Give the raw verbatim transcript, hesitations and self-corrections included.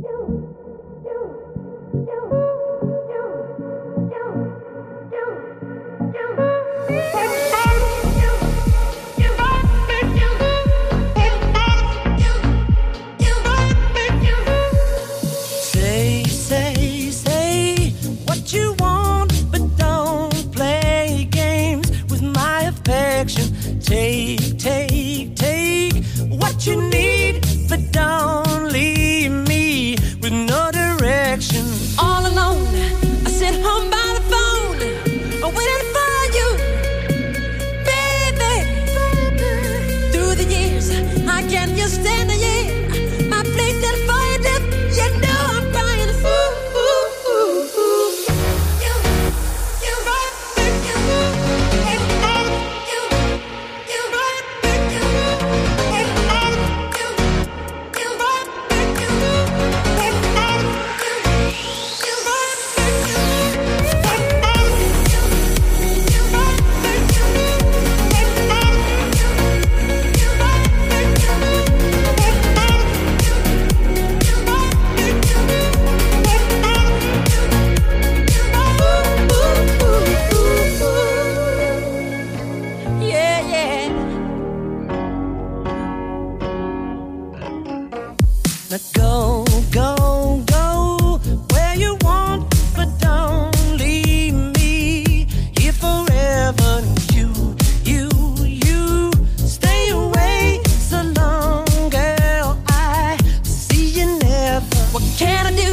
Take, take, take what you need, but don't leave me with no direction. All alone, I sit home by the phone, waiting for you, baby. Through the years, I can't just stand the year. My place is for you, left. You know I'm crying. Ooh, ooh, ooh, ooh. You, you, you, Go, go, go where you want, but don't leave me here forever. You, you, you stay away so long, girl. I see you never. What can I do?